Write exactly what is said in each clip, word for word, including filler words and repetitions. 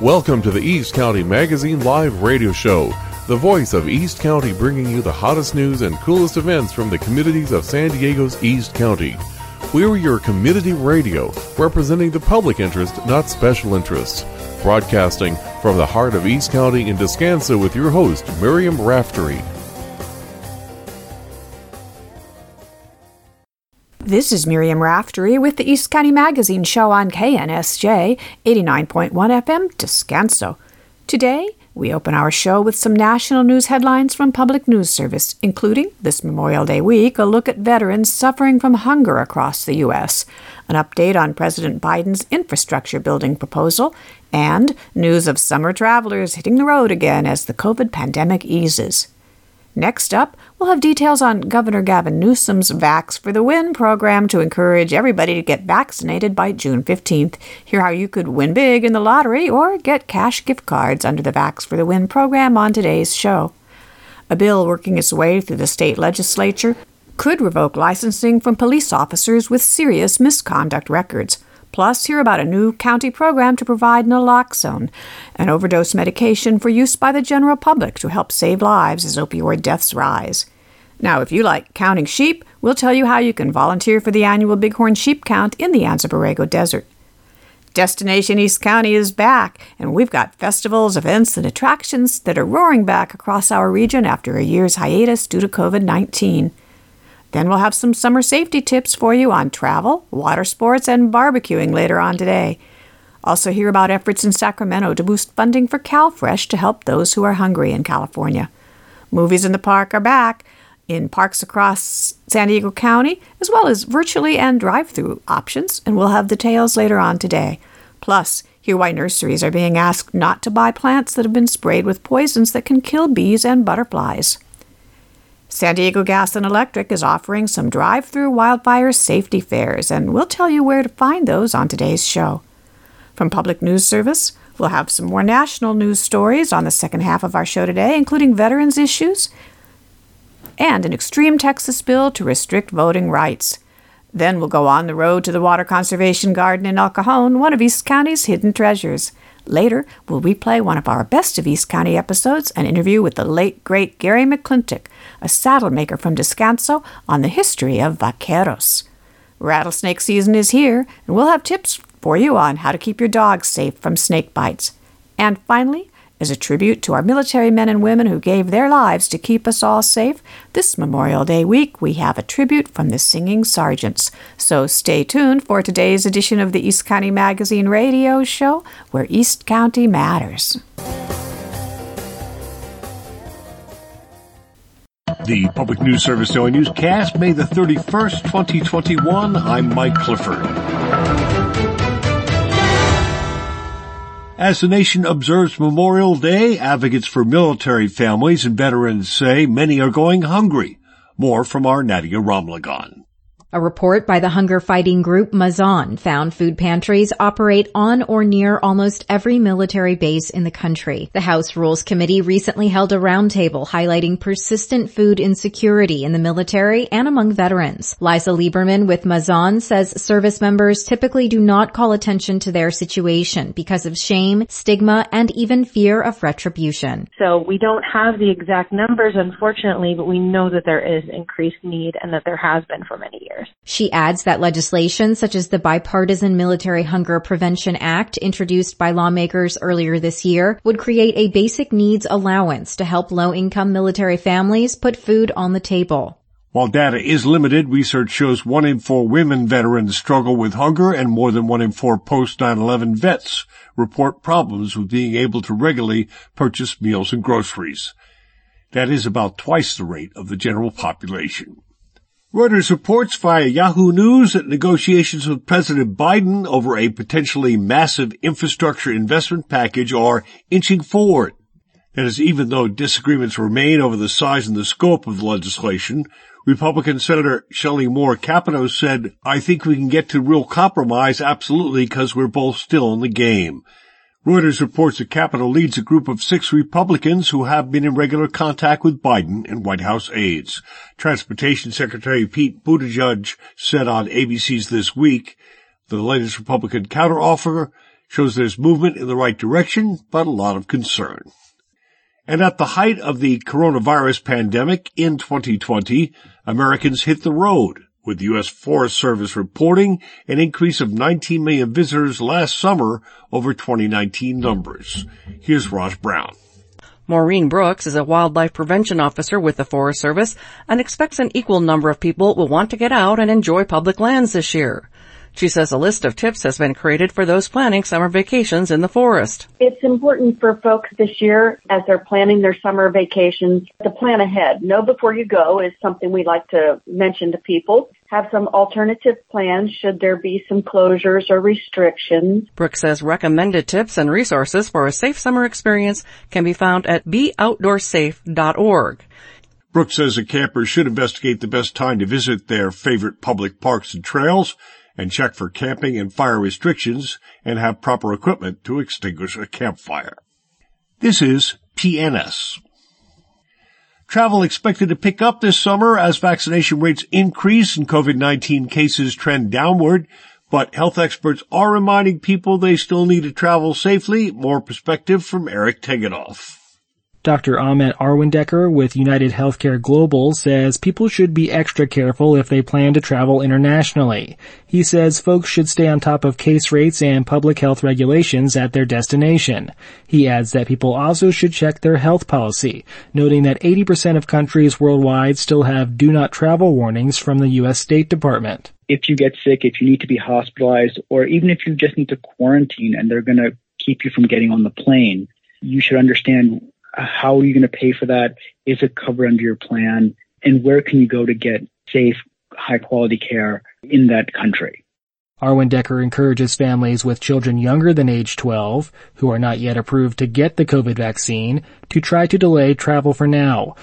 Welcome to the East County Magazine Live Radio Show, the voice of East County, bringing you the hottest news and coolest events from the communities of San Diego's East County. We're your community radio, representing the public interest, not special interests. Broadcasting from the heart of East County in Descanso with your host, Miriam Raftery. This is Miriam Raftery with the East County Magazine Show on K N S J eighty-nine point one F M, Descanso. Today, we open our show with some national news headlines from Public News Service, including, this Memorial Day week, a look at veterans suffering from hunger across the U S, an update on President Biden's infrastructure building proposal, and news of summer travelers hitting the road again as the COVID pandemic eases. Next up, we'll have details on Governor Gavin Newsom's Vax for the Win program to encourage everybody to get vaccinated by June fifteenth. Hear how you could win big in the lottery or get cash gift cards under the Vax for the Win program on today's show. A bill working its way through the state legislature could revoke licensing from police officers with serious misconduct records. Plus, hear about a new county program to provide naloxone, an overdose medication for use by the general public to help save lives as opioid deaths rise. Now, if you like counting sheep, we'll tell you how you can volunteer for the annual Bighorn Sheep Count in the Anza Borrego Desert. Destination East County is back, and we've got festivals, events, and attractions that are roaring back across our region after a year's hiatus due to COVID nineteen. Then we'll have some summer safety tips for you on travel, water sports, and barbecuing later on today. Also hear about efforts in Sacramento to boost funding for CalFresh to help those who are hungry in California. Movies in the Park are back in parks across San Diego County, as well as virtually and drive-through options, and we'll have details later on today. Plus, hear why nurseries are being asked not to buy plants that have been sprayed with poisons that can kill bees and butterflies. San Diego Gas and Electric is offering some drive-through wildfire safety fairs, and we'll tell you where to find those on today's show. From Public News Service, we'll have some more national news stories on the second half of our show today, including veterans issues and an extreme Texas bill to restrict voting rights. Then we'll go on the road to the Water Conservation Garden in El Cajon, one of East County's hidden treasures. Later, we'll replay one of our Best of East County episodes, an interview with the late, great Gary McClintock, a saddle maker from Descanso, on the history of vaqueros. Rattlesnake season is here, and we'll have tips for you on how to keep your dog safe from snake bites. And finally, as a tribute to our military men and women who gave their lives to keep us all safe, this Memorial Day week we have a tribute from the Singing Sergeants. So stay tuned for today's edition of the East County Magazine Radio Show, where East County matters. The Public News Service Daily Newscast, May the thirty-first, twenty twenty-one. I'm Mike Clifford. As the nation observes Memorial Day, advocates for military families and veterans say many are going hungry. More from our Nadia Ramlagan. A report by the hunger-fighting group Mazan found food pantries operate on or near almost every military base in the country. The House Rules Committee recently held a roundtable highlighting persistent food insecurity in the military and among veterans. Liza Lieberman with Mazan says service members typically do not call attention to their situation because of shame, stigma, and even fear of retribution. So we don't have the exact numbers, unfortunately, but we know that there is increased need and that there has been for many years. She adds that legislation such as the Bipartisan Military Hunger Prevention Act, introduced by lawmakers earlier this year, would create a basic needs allowance to help low-income military families put food on the table. While data is limited, research shows one in four women veterans struggle with hunger, and more than one in four post nine eleven vets report problems with being able to regularly purchase meals and groceries. That is about twice the rate of the general population. Reuters reports via Yahoo News that negotiations with President Biden over a potentially massive infrastructure investment package are inching forward. That is, even though disagreements remain over the size and the scope of the legislation, Republican Senator Shelley Moore Capito said, "I think we can get to real compromise, absolutely, because we're both still in the game." Reuters reports that Capito leads a group of six Republicans who have been in regular contact with Biden and White House aides. Transportation Secretary Pete Buttigieg said on A B C's This Week the latest Republican counteroffer shows there's movement in the right direction, but a lot of concern. And at the height of the coronavirus pandemic in twenty twenty, Americans hit the road, with the U S Forest Service reporting an increase of nineteen million visitors last summer over twenty nineteen numbers. Here's Raj Brown. Maureen Brooks is a wildlife prevention officer with the Forest Service and expects an equal number of people will want to get out and enjoy public lands this year. She says a list of tips has been created for those planning summer vacations in the forest. It's important for folks this year, as they're planning their summer vacations, to plan ahead. Know before you go is something we like to mention to people. Have some alternative plans should there be some closures or restrictions. Brooks says recommended tips and resources for a safe summer experience can be found at be outdoor safe dot org. Brooks says that campers should investigate the best time to visit their favorite public parks and trails, and check for camping and fire restrictions, and have proper equipment to extinguish a campfire. This is P N S. Travel expected to pick up this summer as vaccination rates increase and COVID nineteen cases trend downward, but health experts are reminding people they still need to travel safely. More perspective from Eric Tegenoff. Doctor Ahmet Arwendecker with United Healthcare Global says people should be extra careful if they plan to travel internationally. He says folks should stay on top of case rates and public health regulations at their destination. He adds that people also should check their health policy, noting that eighty percent of countries worldwide still have do not travel warnings from the U S State Department. If you get sick, if you need to be hospitalized, or even if you just need to quarantine and they're going to keep you from getting on the plane, you should understand how are you going to pay for that? Is it covered under your plan? And where can you go to get safe, high-quality care in that country? Arwendecker encourages families with children younger than age twelve, who are not yet approved to get the COVID vaccine, to try to delay travel for now.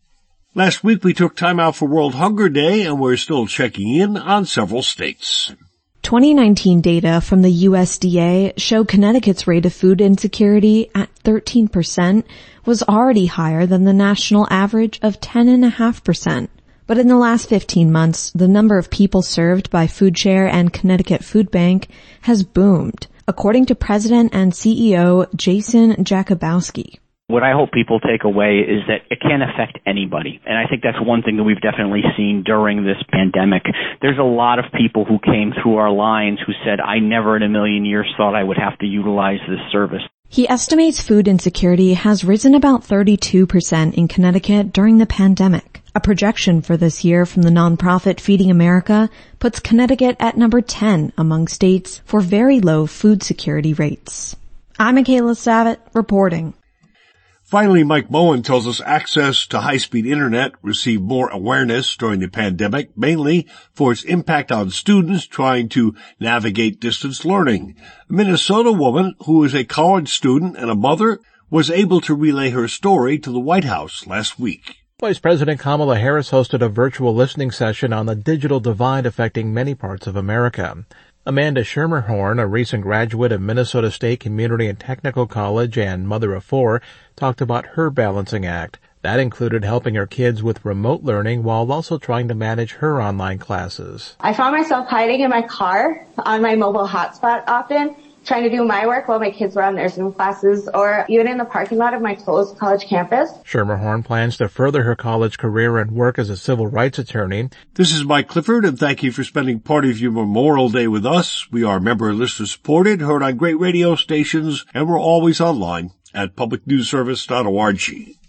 Last week we took time out for World Hunger Day, and we're still checking in on several states. twenty nineteen data from the U S D A show Connecticut's rate of food insecurity at thirteen percent was already higher than the national average of ten point five percent. But in the last fifteen months, the number of people served by FoodShare and Connecticut Food Bank has boomed, according to President and C E O Jason Jakubowski. What I hope people take away is that it can affect anybody. And I think that's one thing that we've definitely seen during this pandemic. There's a lot of people who came through our lines who said, I never in a million years thought I would have to utilize this service. He estimates food insecurity has risen about thirty-two percent in Connecticut during the pandemic. A projection for this year from the nonprofit Feeding America puts Connecticut at number ten among states for very low food security rates. I'm Michaela Savitt reporting. Finally, Mike Moen tells us access to high-speed internet received more awareness during the pandemic, mainly for its impact on students trying to navigate distance learning. A Minnesota woman who is a college student and a mother was able to relay her story to the White House last week. Vice President Kamala Harris hosted a virtual listening session on the digital divide affecting many parts of America. Amanda Schermerhorn, a recent graduate of Minnesota State Community and Technical College and mother of four, talked about her balancing act. That included helping her kids with remote learning while also trying to manage her online classes. I found myself hiding in my car on my mobile hotspot often, trying to do my work while my kids were on their Zoom classes, or even in the parking lot of my closed college campus. Schermerhorn plans to further her college career and work as a civil rights attorney. This is Mike Clifford, and thank you for spending part of your Memorial Day with us. We are member and listener supported, heard on great radio stations, and we're always online at public news service dot org.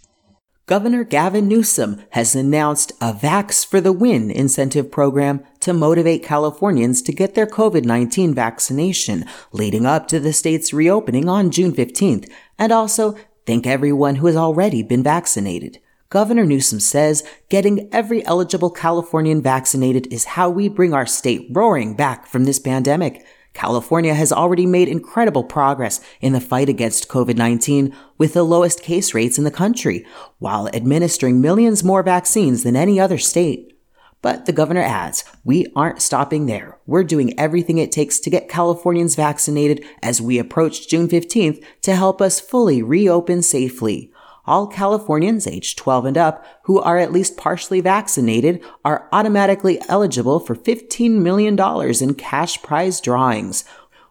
Governor Gavin Newsom has announced a Vax for the Win incentive program to motivate Californians to get their COVID nineteen vaccination leading up to the state's reopening on June fifteenth, and also thank everyone who has already been vaccinated. Governor Newsom says getting every eligible Californian vaccinated is how we bring our state roaring back from this pandemic. California has already made incredible progress in the fight against COVID nineteen with the lowest case rates in the country, while administering millions more vaccines than any other state. But the governor adds, we aren't stopping there. We're doing everything it takes to get Californians vaccinated as we approach June fifteenth to help us fully reopen safely. All Californians aged twelve and up who are at least partially vaccinated are automatically eligible for fifteen million dollars in cash prize drawings.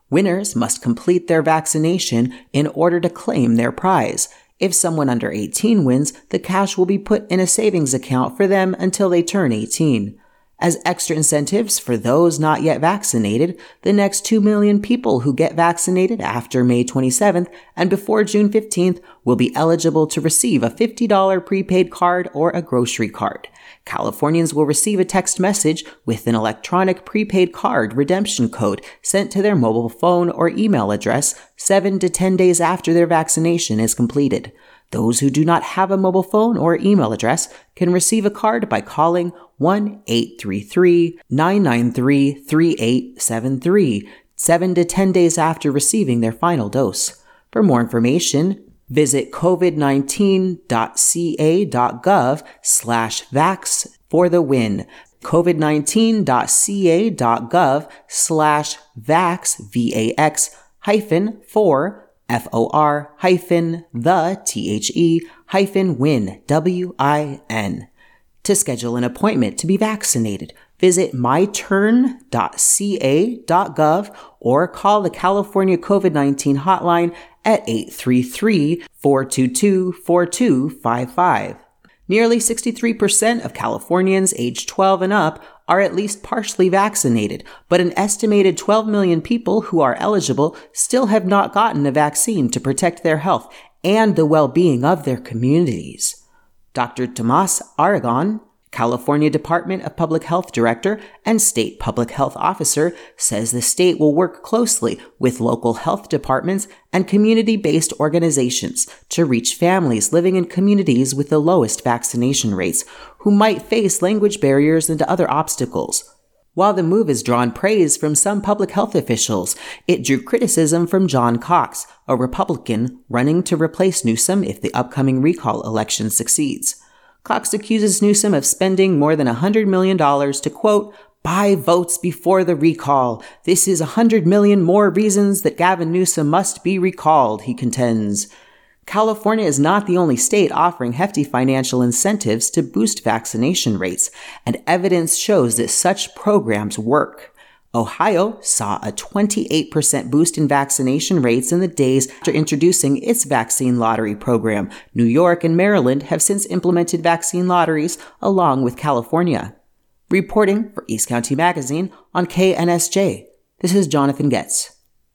Winners must complete their vaccination in order to claim their prize. If someone under eighteen wins, the cash will be put in a savings account for them until they turn eighteen. As extra incentives for those not yet vaccinated, the next two million people who get vaccinated after May twenty-seventh and before June fifteenth will be eligible to receive a fifty dollars prepaid card or a grocery card. Californians will receive a text message with an electronic prepaid card redemption code sent to their mobile phone or email address seven to ten days after their vaccination is completed. Those who do not have a mobile phone or email address can receive a card by calling one eight three three, nine nine three, three eight seven three, seven to ten days after receiving their final dose. For more information, visit covid nineteen dot c a dot gov slash vax for the win. covid nineteen dot c a dot gov slash vax, V A X, hyphen, for, F O R, hyphen, the, T H E, hyphen, win, W I N. To schedule an appointment to be vaccinated, visit my turn dot c a dot gov or call the California COVID nineteen hotline at eight three three, four two two, four two five five. Nearly sixty-three percent of Californians aged twelve and up are at least partially vaccinated, but an estimated twelve million people who are eligible still have not gotten a vaccine to protect their health and the well-being of their communities. Doctor Tomas Aragon, California Department of Public Health Director and State Public Health Officer, says the state will work closely with local health departments and community-based organizations to reach families living in communities with the lowest vaccination rates, who might face language barriers and other obstacles. While the move has drawn praise from some public health officials, it drew criticism from John Cox, a Republican running to replace Newsom if the upcoming recall election succeeds. Cox accuses Newsom of spending more than one hundred million dollars to, quote, buy votes before the recall. This is one hundred million more reasons that Gavin Newsom must be recalled, he contends. California is not the only state offering hefty financial incentives to boost vaccination rates, and evidence shows that such programs work. Ohio saw a twenty-eight percent boost in vaccination rates in the days after introducing its vaccine lottery program. New York and Maryland have since implemented vaccine lotteries along with California. Reporting for East County Magazine on K N S J, this is Jonathan Getz.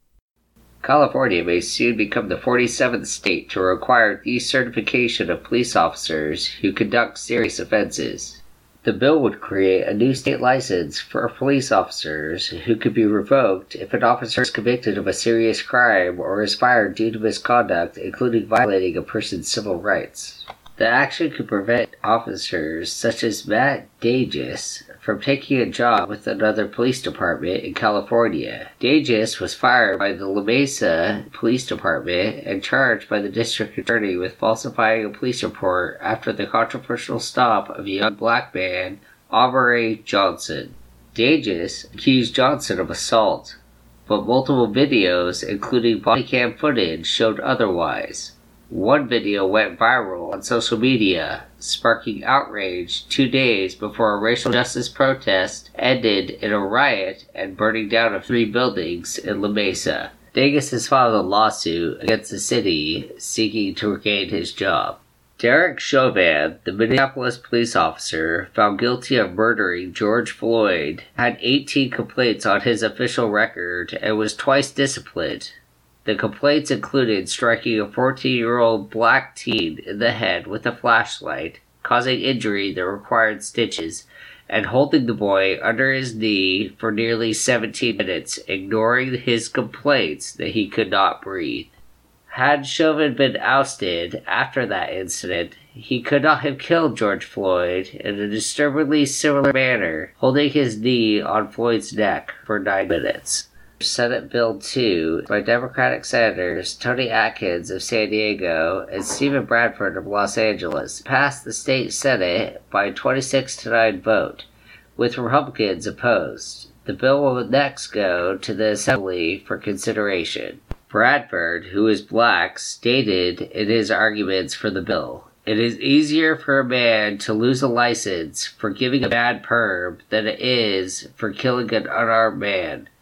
California may soon become the forty-seventh state to require decertification of police officers who conduct serious offenses. The bill would create a new state license for police officers who could be revoked if an officer is convicted of a serious crime or is fired due to misconduct, including violating a person's civil rights. The action could prevent officers such as Matt Dages from taking a job with another police department in California. Dages was fired by the La Mesa Police Department and charged by the district attorney with falsifying a police report after the controversial stop of a young black man, Aubrey Johnson. Dages accused Johnson of assault, but multiple videos, including body cam footage, showed otherwise. One video went viral on social media, sparking outrage two days before a racial justice protest ended in a riot and burning down of three buildings in La Mesa. Dages has filed a lawsuit against the city seeking to regain his job. Derek Chauvin, the Minneapolis police officer found guilty of murdering George Floyd, had eighteen complaints on his official record and was twice disciplined. The complaints included striking a fourteen-year-old black teen in the head with a flashlight, causing injury that required stitches, and holding the boy under his knee for nearly seventeen minutes, ignoring his complaints that he could not breathe. Had Chauvin been ousted after that incident, he could not have killed George Floyd in a disturbingly similar manner, holding his knee on Floyd's neck for nine minutes. Senate Bill two by Democratic Senators Tony Atkins of San Diego and Stephen Bradford of Los Angeles passed the state Senate by a twenty-six to nine vote, with Republicans opposed. The bill will next go to the Assembly for consideration. Bradford, who is black, stated in his arguments for the bill, "It is easier for a man to lose a license for giving a bad perm than it is for killing an unarmed man.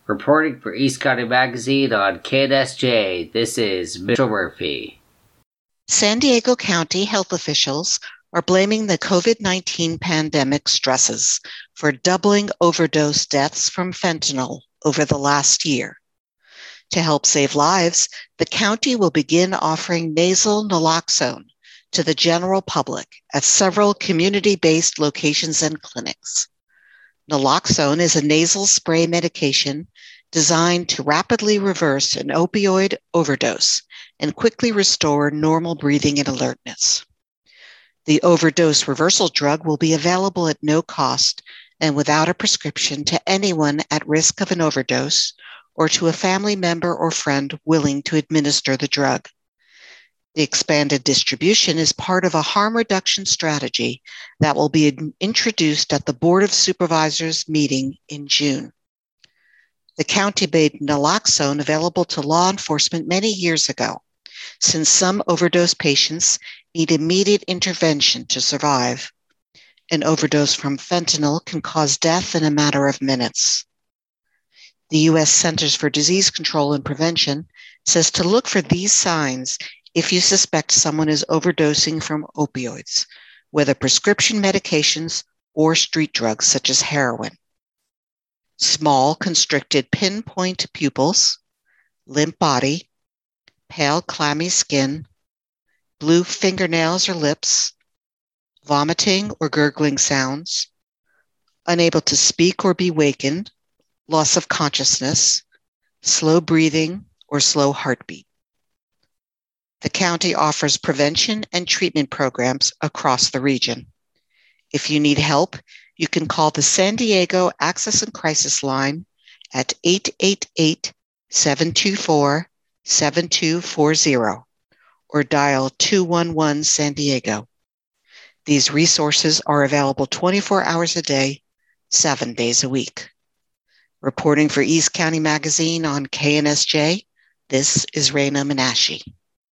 Reporting for East County Magazine on K N S J, this is Mitchell Murphy. San Diego County health officials are blaming the COVID nineteen pandemic stresses for doubling overdose deaths from fentanyl over the last year. To help save lives, the county will begin offering nasal naloxone to the general public at several community-based locations and clinics. Naloxone is a nasal spray medication designed to rapidly reverse an opioid overdose and quickly restore normal breathing and alertness. The overdose reversal drug will be available at no cost and without a prescription to anyone at risk of an overdose or to a family member or friend willing to administer the drug. The expanded distribution is part of a harm reduction strategy that will be introduced at the Board of Supervisors meeting in June. The county made naloxone available to law enforcement many years ago, since some overdose patients need immediate intervention to survive. An overdose from fentanyl can cause death in a matter of minutes. The U S Centers for Disease Control and Prevention says to look for these signs if you suspect someone is overdosing from opioids, whether prescription medications or street drugs such as heroin. Small, constricted pinpoint pupils, limp body, pale, clammy skin, blue fingernails or lips, vomiting or gurgling sounds, unable to speak or be wakened, loss of consciousness, slow breathing, or slow heartbeat. The county offers prevention and treatment programs across the region. If you need help, you can call the San Diego Access and Crisis Line at eight eight eight, seven two four, seven two four zero or dial two one one San Diego. These resources are available twenty-four hours a day, seven days a week. Reporting for East County Magazine on K N S J, this is Raina Menashe.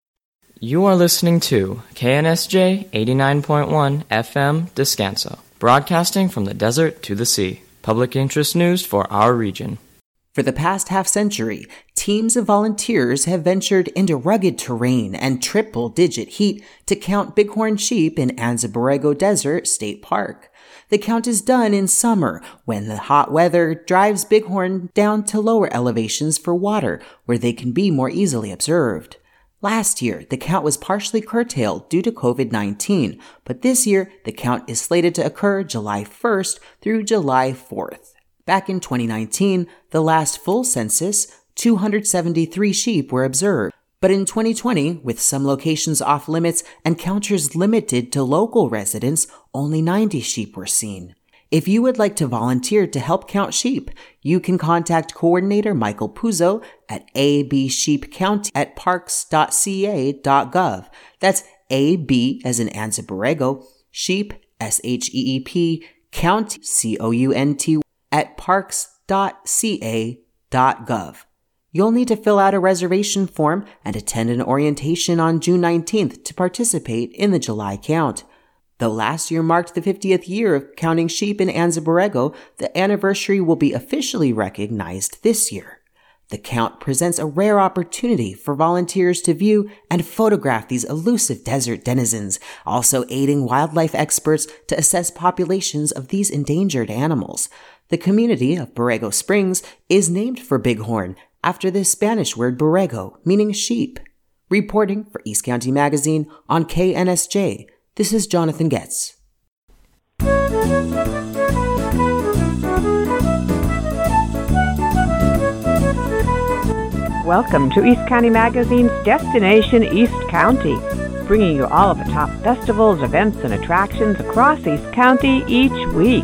You are listening to K N S J eighty-nine point one F M Descanso, broadcasting from the desert to the sea. Public interest news for our region. For the past half century, teams of volunteers have ventured into rugged terrain and triple-digit heat to count bighorn sheep in Anza Borrego Desert State Park. The count is done in summer, when the hot weather drives bighorn down to lower elevations for water, where they can be more easily observed. Last year, the count was partially curtailed due to COVID nineteen, but this year, the count is slated to occur July first through July fourth. Back in twenty nineteen, the last full census, two hundred seventy-three sheep were observed. But in twenty twenty, with some locations off limits and counters limited to local residents, only ninety sheep were seen. If you would like to volunteer to help count sheep, you can contact Coordinator Michael Puzo at a b sheep count at parks dot c a dot gov. That's A B as in Anza Borrego, sheep, S H E E P, count, C O U N T, at parks dot c a dot gov. You'll need to fill out a reservation form and attend an orientation on June nineteenth to participate in the July count. Though last year marked the fiftieth year of counting sheep in Anza Borrego, the anniversary will be officially recognized this year. The count presents a rare opportunity for volunteers to view and photograph these elusive desert denizens, also aiding wildlife experts to assess populations of these endangered animals. The community of Borrego Springs is named for bighorn, after the Spanish word borrego, meaning sheep. Reporting for East County Magazine on K N S J, this is Jonathan Getz. Welcome to East County Magazine's Destination East County, bringing you all of the top festivals, events, and attractions across East County each week.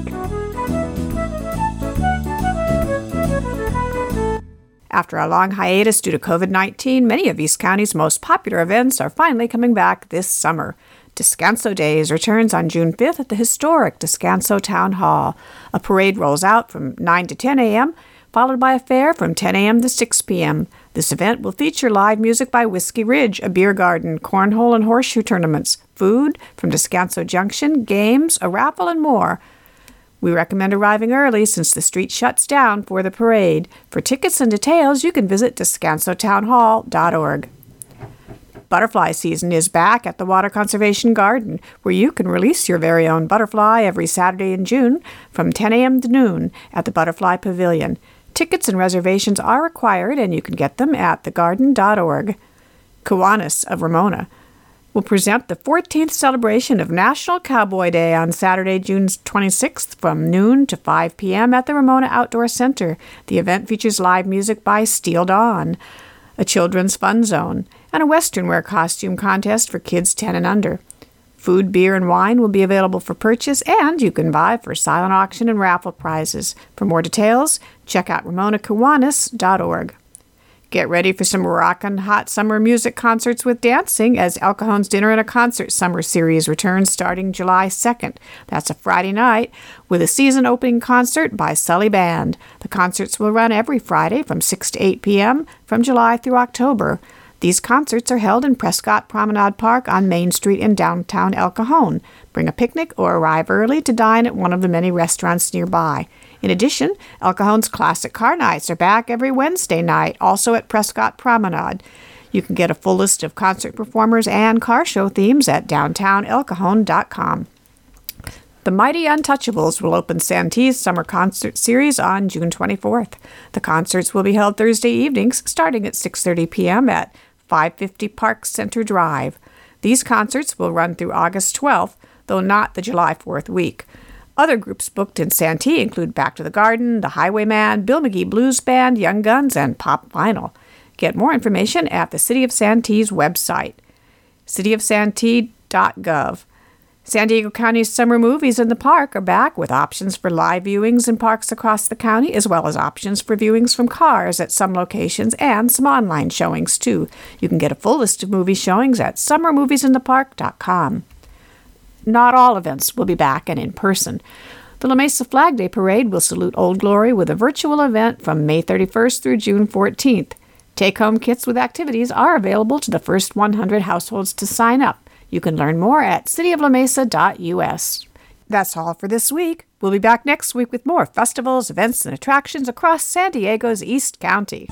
After a long hiatus due to COVID nineteen, many of East County's most popular events are finally coming back this summer. Descanso Days returns on June fifth at the historic Descanso Town Hall. A parade rolls out from nine to ten a.m., followed by a fair from ten a.m. to six p.m. This event will feature live music by Whiskey Ridge, a beer garden, cornhole and horseshoe tournaments, food from Descanso Junction, games, a raffle, and more. We recommend arriving early since the street shuts down for the parade. For tickets and details, you can visit descanso town hall dot org. Butterfly season is back at the Water Conservation Garden, where you can release your very own butterfly every Saturday in June from ten a.m. to noon at the Butterfly Pavilion. Tickets and reservations are required, and you can get them at the garden dot org. Kiwanis of Ramona will present the fourteenth celebration of National Cowboy Day on Saturday, June twenty-sixth from noon to five p.m. at the Ramona Outdoor Center. The event features live music by Steel Dawn, a children's fun zone, and a Western wear costume contest for kids ten and under. Food, beer, and wine will be available for purchase, and you can buy for silent auction and raffle prizes. For more details, check out ramona kiwanis dot org. Get ready for some rockin' hot summer music concerts with dancing as El Cajon's Dinner and a Concert Summer Series returns starting July second. That's a Friday night with a season opening concert by Sully Band. The concerts will run every Friday from six to eight p.m. from July through October. These concerts are held in Prescott Promenade Park on Main Street in downtown El Cajon. Bring a picnic or arrive early to dine at one of the many restaurants nearby. In addition, El Cajon's Classic Car Nights are back every Wednesday night, also at Prescott Promenade. You can get a full list of concert performers and car show themes at downtown el cajon dot com. The Mighty Untouchables will open Santee's Summer Concert Series on June twenty-fourth. The concerts will be held Thursday evenings starting at six thirty p.m. at five fifty Park Center Drive. These concerts will run through August twelfth, though not the July fourth week. Other groups booked in Santee include Back to the Garden, The Highwayman, Bill McGee Blues Band, Young Guns, and Pop Vinyl. Get more information at the City of Santee's website, city of santee dot gov. San Diego County's summer movies in the park are back with options for live viewings in parks across the county, as well as options for viewings from cars at some locations and some online showings, too. You can get a full list of movie showings at summer movies in the park dot com. Not all events will be back and in person. The La Mesa Flag Day Parade will salute Old Glory with a virtual event from May thirty-first through June fourteenth. Take-home kits with activities are available to the first one hundred households to sign up. You can learn more at city of la mesa dot u s. That's all for this week. We'll be back next week with more festivals, events, and attractions across San Diego's East County.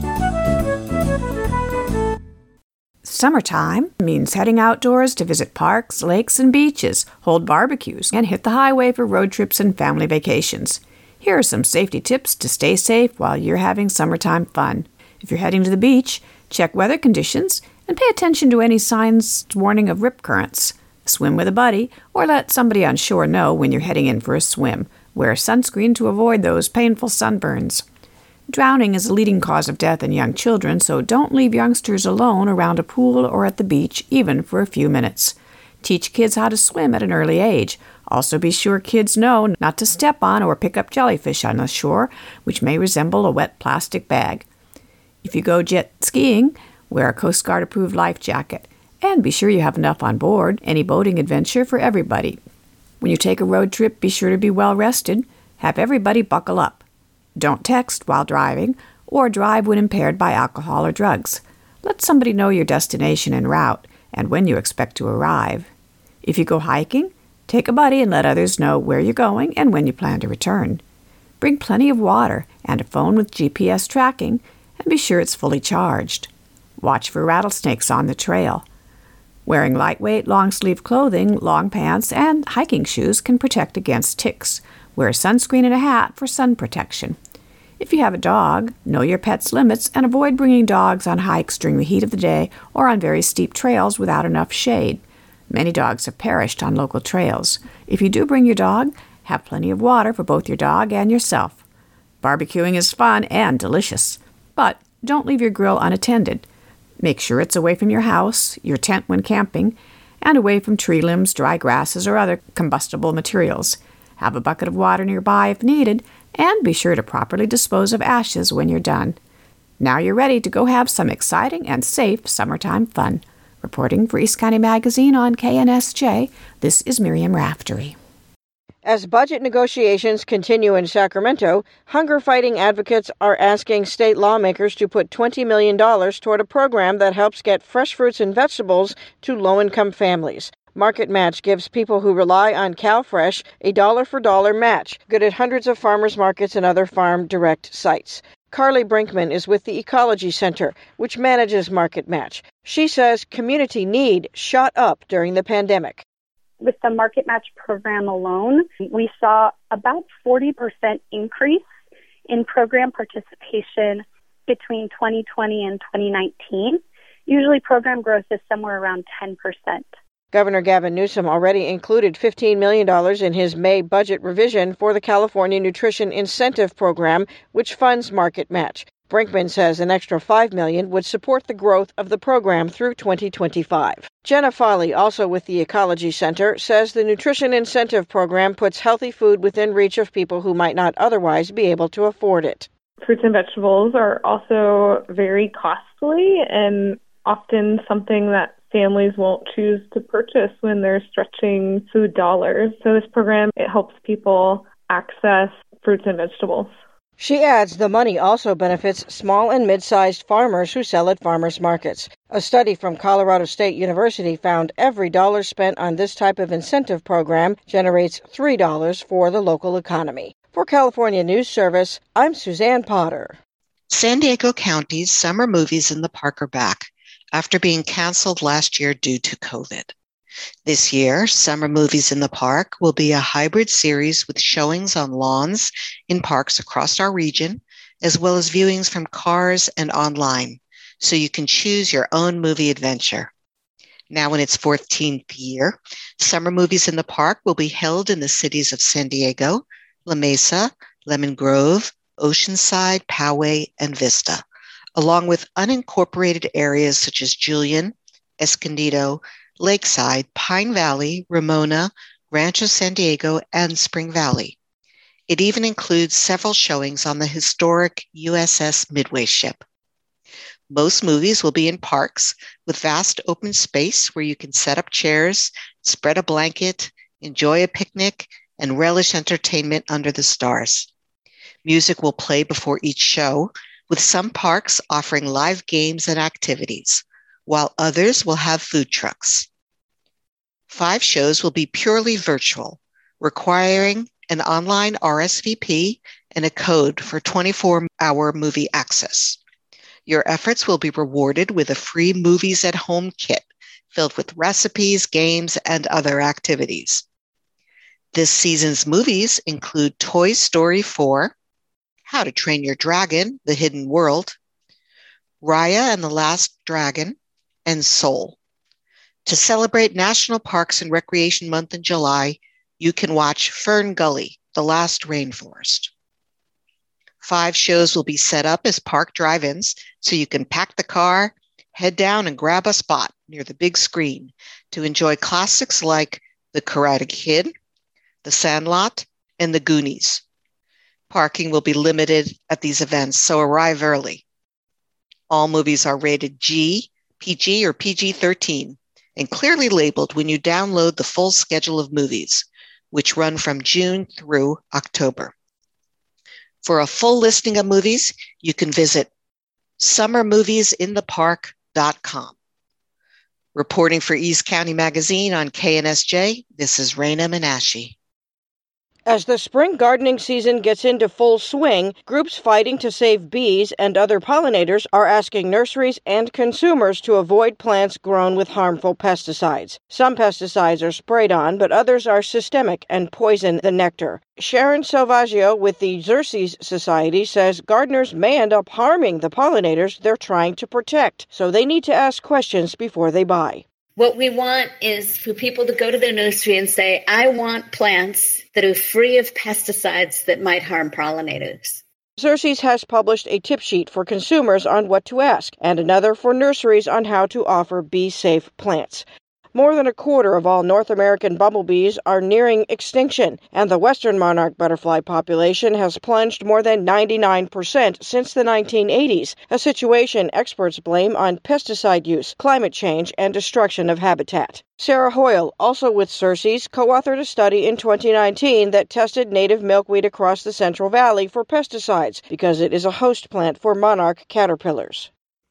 Summertime means heading outdoors to visit parks, lakes, and beaches, hold barbecues, and hit the highway for road trips and family vacations. Here are some safety tips to stay safe while you're having summertime fun. If you're heading to the beach, check weather conditions and pay attention to any signs warning of rip currents. Swim with a buddy, or let somebody on shore know when you're heading in for a swim. Wear sunscreen to avoid those painful sunburns. Drowning is a leading cause of death in young children, so don't leave youngsters alone around a pool or at the beach, even for a few minutes. Teach kids how to swim at an early age. Also be sure kids know not to step on or pick up jellyfish on the shore, which may resemble a wet plastic bag. If you go jet skiing, wear a Coast Guard-approved life jacket. And be sure you have enough on board any boating adventure for everybody. When you take a road trip, be sure to be well rested. Have everybody buckle up. Don't text while driving or drive when impaired by alcohol or drugs. Let somebody know your destination and route and when you expect to arrive. If you go hiking, take a buddy and let others know where you're going and when you plan to return. Bring plenty of water and a phone with G P S tracking and be sure it's fully charged. Watch for rattlesnakes on the trail. Wearing lightweight, long-sleeve clothing, long pants, and hiking shoes can protect against ticks. Wear sunscreen and a hat for sun protection. If you have a dog, know your pet's limits and avoid bringing dogs on hikes during the heat of the day or on very steep trails without enough shade. Many dogs have perished on local trails. If you do bring your dog, have plenty of water for both your dog and yourself. Barbecuing is fun and delicious, but don't leave your grill unattended. Make sure it's away from your house, your tent when camping, and away from tree limbs, dry grasses, or other combustible materials. Have a bucket of water nearby if needed, and be sure to properly dispose of ashes when you're done. Now you're ready to go have some exciting and safe summertime fun. Reporting for East County Magazine on K N S J, this is Miriam Raftery. As budget negotiations continue in Sacramento, hunger-fighting advocates are asking state lawmakers to put twenty million dollars toward a program that helps get fresh fruits and vegetables to low-income families. Market Match gives people who rely on CalFresh a dollar-for-dollar match, good at hundreds of farmers markets and other farm direct sites. Carly Brinkman is with the Ecology Center, which manages Market Match. She says community need shot up during the pandemic. With the Market Match program alone, we saw about forty percent increase in program participation between twenty twenty and twenty nineteen. Usually program growth is somewhere around ten percent. Governor Gavin Newsom already included fifteen million dollars in his May budget revision for the California Nutrition Incentive Program, which funds Market Match. Brinkman says an extra five million dollars would support the growth of the program through twenty twenty-five. Jenna Foley, also with the Ecology Center, says the Nutrition Incentive Program puts healthy food within reach of people who might not otherwise be able to afford it. Fruits and vegetables are also very costly and often something that families won't choose to purchase when they're stretching food dollars. So this program, it helps people access fruits and vegetables. She adds the money also benefits small and mid-sized farmers who sell at farmers markets. A study from Colorado State University found every dollar spent on this type of incentive program generates three dollars for the local economy. For California News Service, I'm Suzanne Potter. San Diego County's summer movies in the park are back after being canceled last year due to COVID. This year, Summer Movies in the Park will be a hybrid series with showings on lawns in parks across our region, as well as viewings from cars and online, so you can choose your own movie adventure. Now in its fourteenth year, Summer Movies in the Park will be held in the cities of San Diego, La Mesa, Lemon Grove, Oceanside, Poway, and Vista, along with unincorporated areas such as Julian, Escondido, Lakeside, Pine Valley, Ramona, Rancho San Diego, and Spring Valley. It even includes several showings on the historic U S S Midway ship. Most movies will be in parks with vast open space where you can set up chairs, spread a blanket, enjoy a picnic, and relish entertainment under the stars. Music will play before each show, with some parks offering live games and activities, while others will have food trucks. Five shows will be purely virtual, requiring an online R S V P and a code for twenty-four hour movie access. Your efforts will be rewarded with a free Movies at Home kit filled with recipes, games, and other activities. This season's movies include Toy Story four, How to Train Your Dragon, The Hidden World, Raya and the Last Dragon, and Soul. To celebrate National Parks and Recreation Month in July, you can watch Fern Gully, The Last Rainforest. Five shows will be set up as park drive-ins, so you can pack the car, head down and grab a spot near the big screen to enjoy classics like The Karate Kid, The Sandlot, and The Goonies. Parking will be limited at these events, so arrive early. All movies are rated G, P G, or P G thirteen, and clearly labeled when you download the full schedule of movies, which run from June through October. For a full listing of movies, you can visit summer movies in the park dot com. Reporting for East County Magazine on K N S J, this is Raina Menashe. As the spring gardening season gets into full swing, groups fighting to save bees and other pollinators are asking nurseries and consumers to avoid plants grown with harmful pesticides. Some pesticides are sprayed on, but others are systemic and poison the nectar. Sharon Salvaggio with the Xerces Society says gardeners may end up harming the pollinators they're trying to protect, so they need to ask questions before they buy. What we want is for people to go to their nursery and say, I want plants that are free of pesticides that might harm pollinators. Xerces has published a tip sheet for consumers on what to ask, and another for nurseries on how to offer bee-safe plants. More than a quarter of all North American bumblebees are nearing extinction, and the western monarch butterfly population has plunged more than ninety-nine percent since the nineteen eighties, a situation experts blame on pesticide use, climate change, and destruction of habitat. Sarah Hoyle, also with Xerces, co-authored a study in twenty nineteen that tested native milkweed across the Central Valley for pesticides because it is a host plant for monarch caterpillars.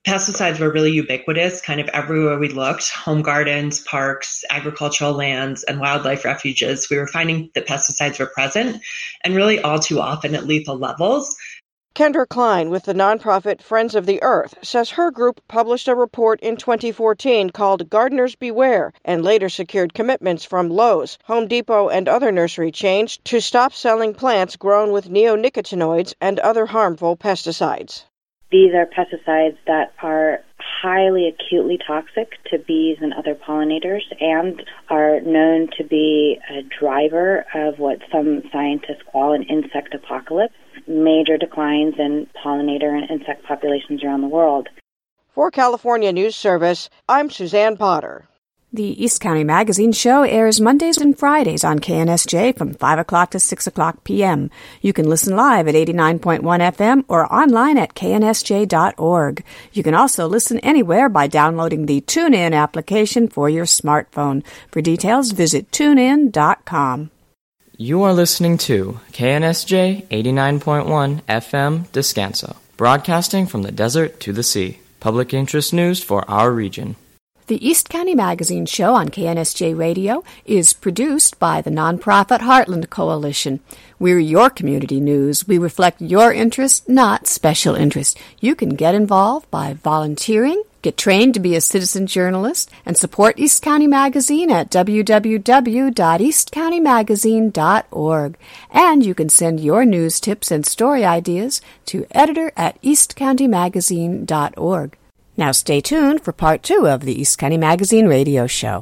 Pesticides were really ubiquitous, kind of everywhere we looked, home gardens, parks, agricultural lands, and wildlife refuges. We were finding that pesticides were present, and really all too often at lethal levels. Kendra Klein with the nonprofit Friends of the Earth says her group published a report in twenty fourteen called Gardeners Beware and later secured commitments from Lowe's, Home Depot, and other nursery chains to stop selling plants grown with neonicotinoids and other harmful pesticides. These are pesticides that are highly acutely toxic to bees and other pollinators and are known to be a driver of what some scientists call an insect apocalypse, major declines in pollinator and insect populations around the world. For California News Service, I'm Suzanne Potter. The East County Magazine show airs Mondays and Fridays on K N S J from five o'clock to six o'clock p.m. You can listen live at eighty-nine point one F M or online at K N S J dot org. You can also listen anywhere by downloading the TuneIn application for your smartphone. For details, visit tune in dot com. You are listening to K N S J eighty-nine point one F M Descanso, broadcasting from the desert to the sea. Public interest news for our region. The East County Magazine show on K N S J Radio is produced by the nonprofit Heartland Coalition. We're your community news. We reflect your interest, not special interest. You can get involved by volunteering, get trained to be a citizen journalist, and support East County Magazine at w w w dot east county magazine dot org. And you can send your news tips and story ideas to editor at east county magazine dot org. Now stay tuned for part two of the East County Magazine radio show.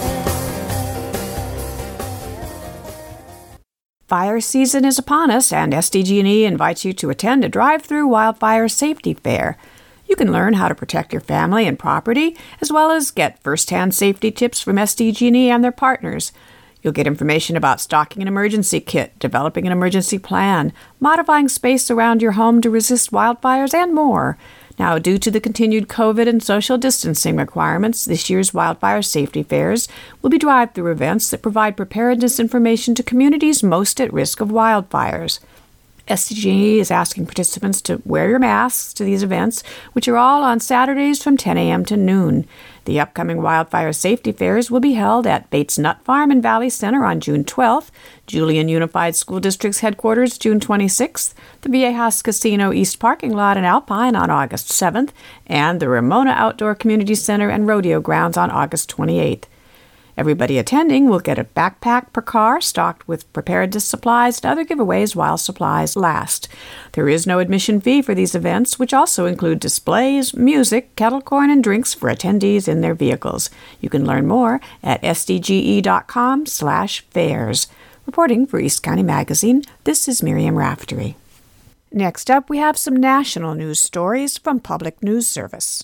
Fire season is upon us, and S D G and E invites you to attend a drive-through wildfire safety fair. You can learn how to protect your family and property, as well as get first-hand safety tips from S D G and E and their partners. You'll get information about stocking an emergency kit, developing an emergency plan, modifying space around your home to resist wildfires, and more. Now, due to the continued COVID and social distancing requirements, this year's wildfire safety fairs will be drive-through events that provide preparedness information to communities most at risk of wildfires. S D G and E is asking participants to wear your masks to these events, which are all on Saturdays from ten a.m. to noon. The upcoming wildfire safety fairs will be held at Bates Nut Farm and Valley Center on June twelfth, Julian Unified School District's headquarters June twenty-sixth, the Viejas Casino East Parking Lot in Alpine on August seventh, and the Ramona Outdoor Community Center and Rodeo Grounds on August twenty-eighth. Everybody attending will get a backpack per car stocked with preparedness supplies and other giveaways while supplies last. There is no admission fee for these events, which also include displays, music, kettle corn, and drinks for attendees in their vehicles. You can learn more at s d g e dot com slash fairs. Reporting for East County Magazine, this is Miriam Raftery. Next up, we have some national news stories from Public News Service.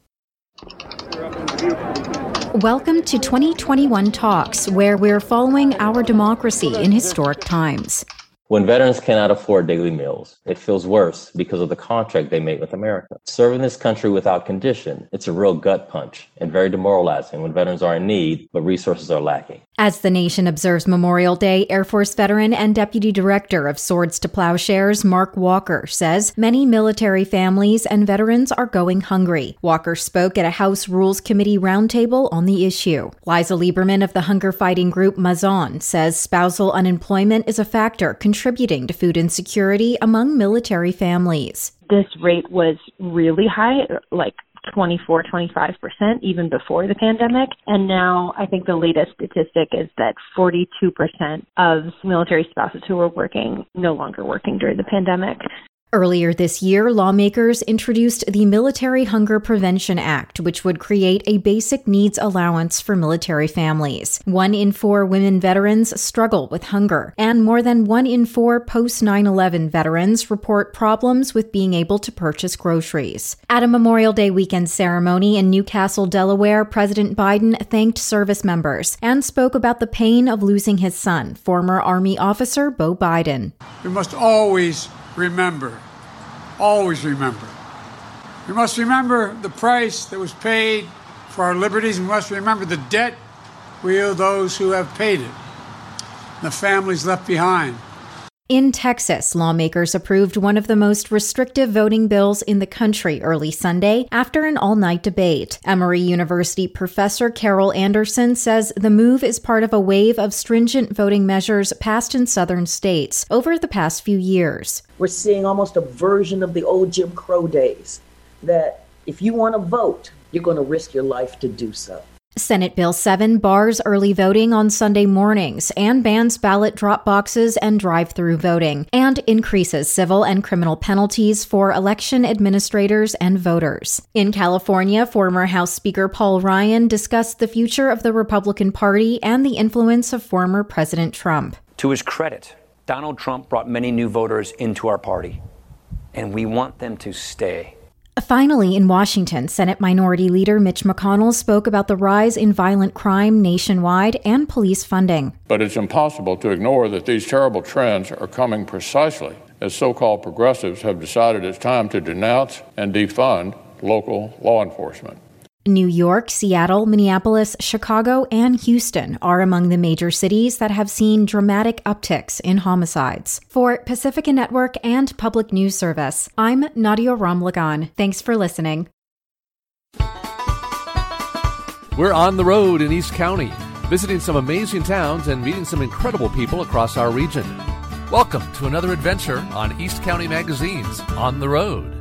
Welcome to twenty twenty-one Talks, where we're following our democracy in historic times. When veterans cannot afford daily meals, it feels worse because of the contract they made with America. Serving this country without condition, it's a real gut punch and very demoralizing when veterans are in need, but resources are lacking. As the nation observes Memorial Day, Air Force veteran and Deputy Director of Swords to Plowshares, Mark Walker, says many military families and veterans are going hungry. Walker spoke at a House Rules Committee roundtable on the issue. Liza Lieberman of the hunger-fighting group Mazon says spousal unemployment is a factor contributing to food insecurity among military families. This rate was really high, like twenty-four, twenty-five percent even before the pandemic. And now I think the latest statistic is that forty-two percent of military spouses who were working no longer working during the pandemic. Earlier this year, lawmakers introduced the Military Hunger Prevention Act, which would create a basic needs allowance for military families. One in four women veterans struggle with hunger, and more than one in four post nine eleven veterans report problems with being able to purchase groceries. At a Memorial Day weekend ceremony in Newcastle, Delaware, President Biden thanked service members and spoke about the pain of losing his son, former Army officer Beau Biden. We must always remember, always remember. We must remember the price that was paid for our liberties. We must remember the debt we owe those who have paid it, the families left behind. In Texas, lawmakers approved one of the most restrictive voting bills in the country early Sunday after an all-night debate. Emory University professor Carol Anderson says the move is part of a wave of stringent voting measures passed in southern states over the past few years. We're seeing almost a version of the old Jim Crow days, that if you want to vote, you're going to risk your life to do so. Senate Bill seven bars early voting on Sunday mornings and bans ballot drop boxes and drive-through voting, and increases civil and criminal penalties for election administrators and voters. In California, former House Speaker Paul Ryan discussed the future of the Republican Party and the influence of former President Trump. To his credit, Donald Trump brought many new voters into our party, and we want them to stay. Finally, in Washington, Senate Minority Leader Mitch McConnell spoke about the rise in violent crime nationwide and police funding. But it's impossible to ignore that these terrible trends are coming precisely as so-called progressives have decided it's time to denounce and defund local law enforcement. New York, Seattle, Minneapolis, Chicago, and Houston are among the major cities that have seen dramatic upticks in homicides. For Pacifica Network and Public News Service, I'm Nadia Ramlagan. Thanks for listening. We're on the road in East County, visiting some amazing towns and meeting some incredible people across our region. Welcome to another adventure on East County Magazine's On the Road.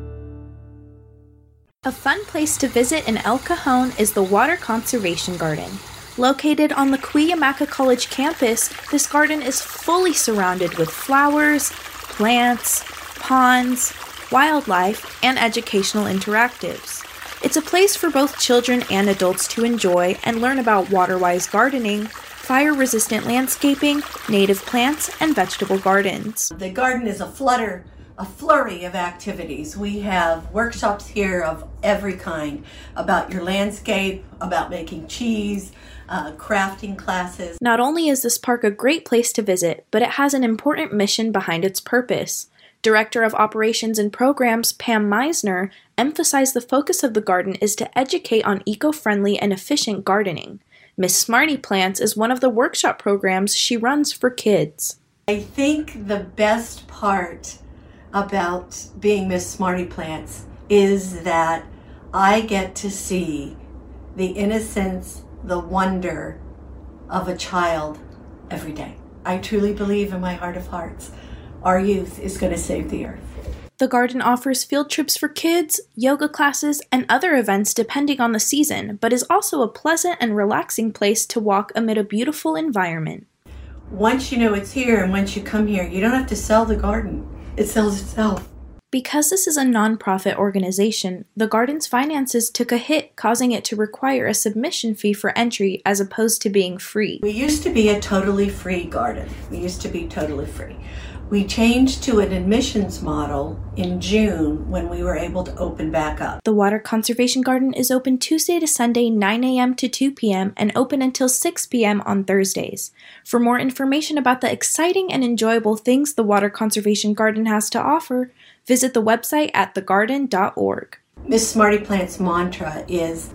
A fun place to visit in El Cajon is the Water Conservation Garden. Located on the Cuyamaca College campus, this garden is fully surrounded with flowers, plants, ponds, wildlife, and educational interactives. It's a place for both children and adults to enjoy and learn about water-wise gardening, fire-resistant landscaping, native plants, and vegetable gardens. The garden is a flutter a flurry of activities. We have workshops here of every kind about your landscape, about making cheese, uh, crafting classes. Not only is this park a great place to visit, but it has an important mission behind its purpose. Director of Operations and Programs Pam Meisner emphasized the focus of the garden is to educate on eco-friendly and efficient gardening. Miss Smarty Plants is one of the workshop programs she runs for kids. I think the best part about being Miss Smarty Plants is that I get to see the innocence, the wonder of a child every day. I truly believe in my heart of hearts our youth is going to save the earth. The garden offers field trips for kids, yoga classes, and other events depending on the season, but is also a pleasant and relaxing place to walk amid a beautiful environment. Once you know it's here and once you come here, you don't have to sell the garden. It sells itself. Because this is a nonprofit organization, the garden's finances took a hit, causing it to require a submission fee for entry as opposed to being free. We used to be a totally free garden. We used to be totally free. We changed to an admissions model in June when we were able to open back up. The Water Conservation Garden is open Tuesday to Sunday, nine a.m. to two p.m. and open until six p.m. on Thursdays. For more information about the exciting and enjoyable things the Water Conservation Garden has to offer, visit the website at the garden dot org. Miss Smarty Plant's mantra is,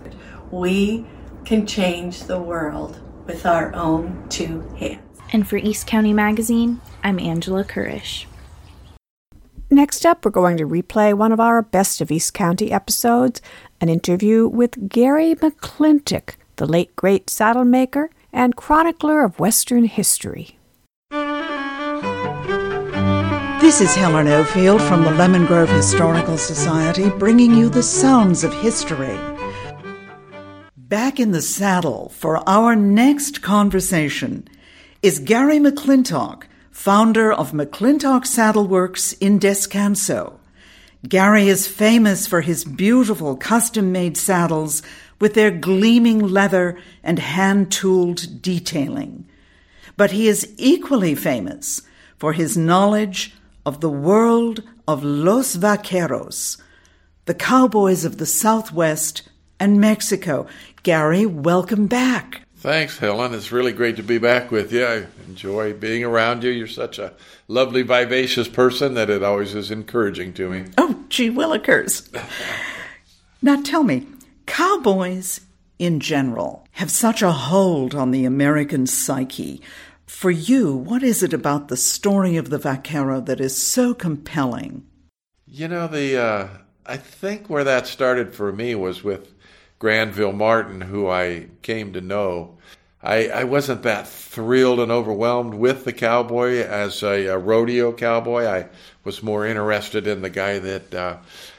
we can change the world with our own two hands. And for East County Magazine, I'm Angela Kurish. Next up, we're going to replay one of our Best of East County episodes, an interview with Gary McClintock, the late great saddle maker and chronicler of Western history. This is Helen Ofield from the Lemon Grove Historical Society, bringing you the sounds of history. Back in the saddle for our next conversation is Gary McClintock, founder of McClintock Saddle Works in Descanso. Gary is famous for his beautiful custom-made saddles with their gleaming leather and hand-tooled detailing. But he is equally famous for his knowledge of the world of Los Vaqueros, the cowboys of the Southwest and Mexico. Gary, welcome back. Thanks, Helen. It's really great to be back with you. I enjoy being around you. You're such a lovely, vivacious person that it always is encouraging to me. Oh, gee willikers. Now tell me, cowboys in general have such a hold on the American psyche. For you, what is it about the story of the vaquero that is so compelling? You know, the uh, I think where that started for me was with Granville Martin, who I came to know. I, I wasn't that thrilled and overwhelmed with the cowboy as a, a rodeo cowboy. I was more interested in the guy that uh,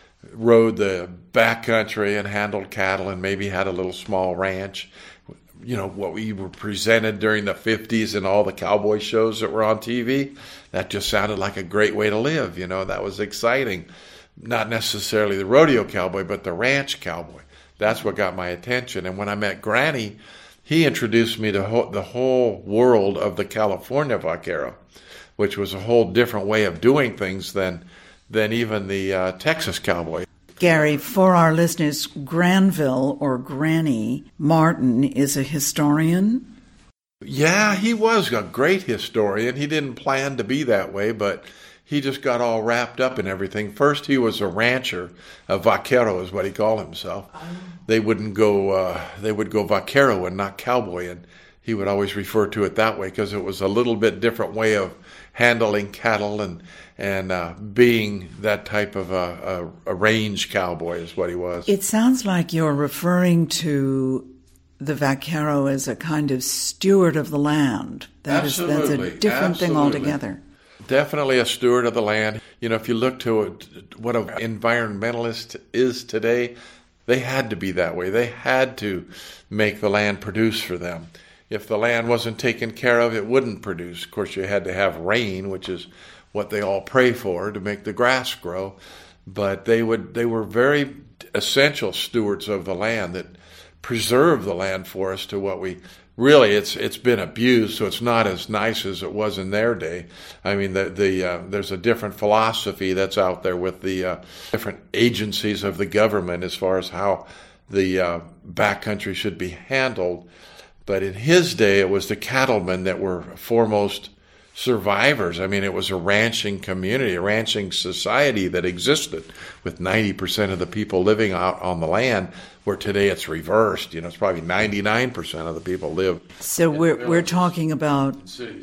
rode the backcountry and handled cattle and maybe had a little small ranch. You know, what we were presented during the fifties and all the cowboy shows that were on T V, that just sounded like a great way to live. You know, that was exciting. Not necessarily the rodeo cowboy, but the ranch cowboy. That's what got my attention. And when I met Granny, he introduced me to ho- the whole world of the California vaquero, which was a whole different way of doing things than than even the uh, Texas cowboy. Gary, for our listeners, Granville or Granny Martin is a historian? Yeah, he was a great historian. He didn't plan to be that way, but he just got all wrapped up in everything. First, he was a rancher. A vaquero is what he called himself. They wouldn't go, uh, they would go vaquero and not cowboy, and he would always refer to it that way because it was a little bit different way of handling cattle and and uh, being that type of a, a, a range cowboy is what he was. It sounds like you're referring to the vaquero as a kind of steward of the land. That Absolutely. Is, that's a different Absolutely. thing altogether. Definitely a steward of the land. You know, if you look to it, what an environmentalist is today, they had to be that way. They had to make the land produce for them. If the land wasn't taken care of, it wouldn't produce. Of course, you had to have rain, which is what they all pray for to make the grass grow. But they would they were very essential stewards of the land that preserved the land for us to what we really it's it's been abused, so it's not as nice as it was in their day. I mean, the the uh, there's a different philosophy that's out there with the uh, different agencies of the government as far as how the uh, backcountry should be handled. But in his day, it was the cattlemen that were foremost survivors. I mean, it was a ranching community, a ranching society that existed with ninety percent of the people living out on the land, where today it's reversed. You know, it's probably ninety-nine percent of the people live. So we're we're talking about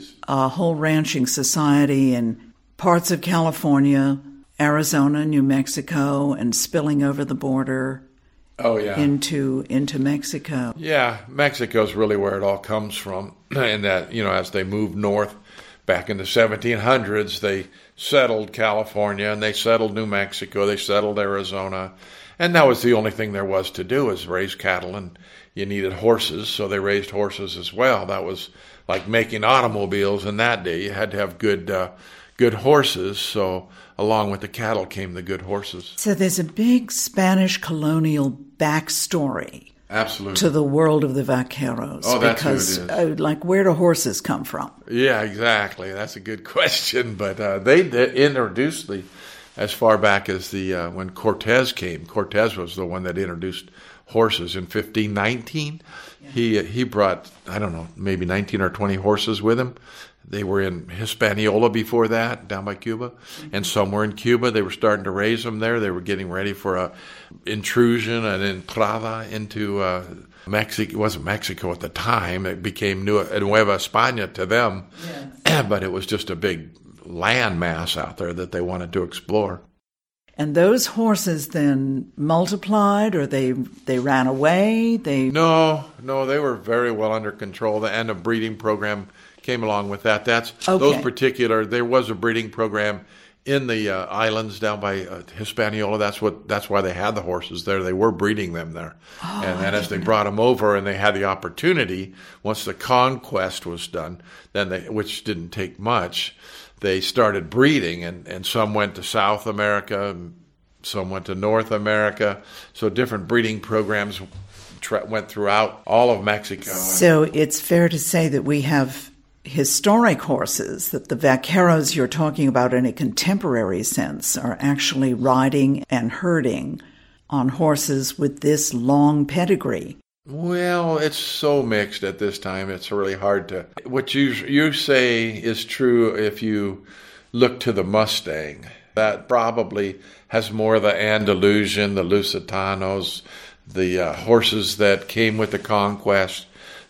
a whole ranching society in parts of California, Arizona, New Mexico, and spilling over the border. Oh, yeah. Into into Mexico. Yeah, Mexico's really where it all comes from. And that, you know, as they moved north back in the seventeen hundreds, they settled California and they settled New Mexico, they settled Arizona. And that was the only thing there was to do, was raise cattle, and you needed horses, so they raised horses as well. That was like making automobiles in that day. You had to have good uh, good horses, so along with the cattle came the good horses. So there's a big Spanish colonial backstory. Absolutely. To the world of the vaqueros. Oh, that's because, who it is. Uh, like, where do horses come from? Yeah, exactly. That's a good question. But uh, they, they introduced the, as far back as the uh, when Cortez came. Cortez was the one that introduced horses in fifteen nineteen. Yeah. He he brought, I don't know, maybe nineteen or twenty horses with him. They were in Hispaniola before that, down by Cuba, mm-hmm. and some were in Cuba. They were starting to raise them there. They were getting ready for a intrusion, an entrada into uh, Mexico. It wasn't Mexico at the time. It became Nueva España to them, yes. But it was just a big land mass out there that they wanted to explore. And those horses then multiplied, or they they ran away? They No, no, they were very well under control, and a breeding program came along with that. That's okay. Those particular. There was a breeding program in the uh, islands down by uh, Hispaniola. That's what. That's why they had the horses there. They were breeding them there, oh, and then as they brought them over, and they had the opportunity, once the conquest was done, then they, which didn't take much, they started breeding, and, and some went to South America, and some went to North America. So different breeding programs tra- went throughout all of Mexico. So it's fair to say that we have historic horses, that the vaqueros you're talking about in a contemporary sense are actually riding and herding on horses with this long pedigree. Well, it's so mixed at this time. It's really hard to... What you you say is true if you look to the Mustang. That probably has more of the Andalusian, the Lusitanos, the uh, horses that came with the conquest.